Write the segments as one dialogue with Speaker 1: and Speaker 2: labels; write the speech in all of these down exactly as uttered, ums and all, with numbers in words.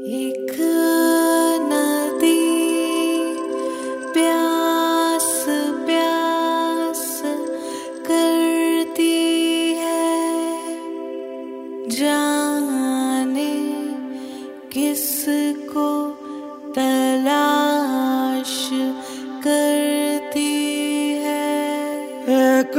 Speaker 1: एक नदी प्यास प्यास करती है, जाने किसको तलाश करती है।
Speaker 2: एक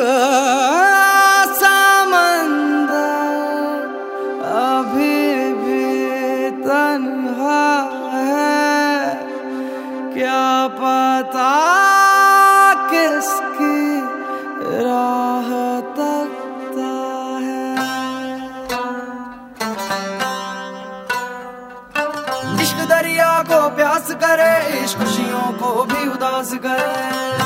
Speaker 2: समंदर अभी भी तन्हा है, क्या पता किसकी राह तकता है। इश्क दरिया को प्यास करे, इश्क खुशियों को भी उदास करे।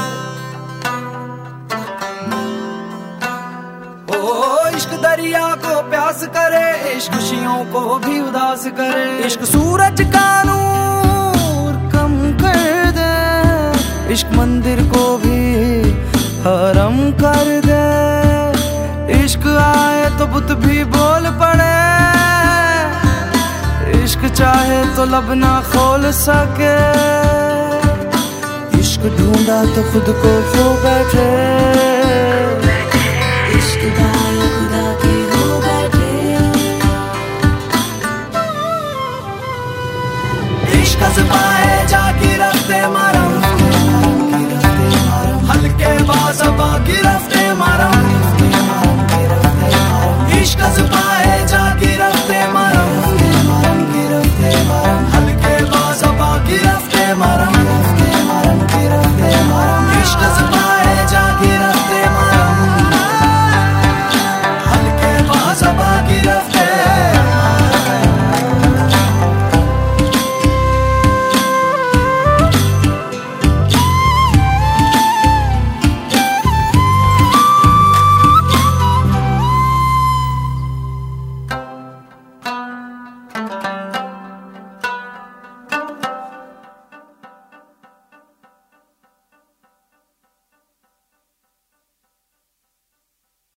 Speaker 2: ओ इश्क दरिया को प्यास करे, इश्क खुशियों को भी उदास करे। इश्क सूरज का नूर कम कर दे, इश्क मंदिर को भी हरम कर दे। इश्क आए तो बुत भी बोल पड़े, इश्क चाहे तो लब ना खोल सके। इश्क ढूंढा तो खुद को खो बैठे।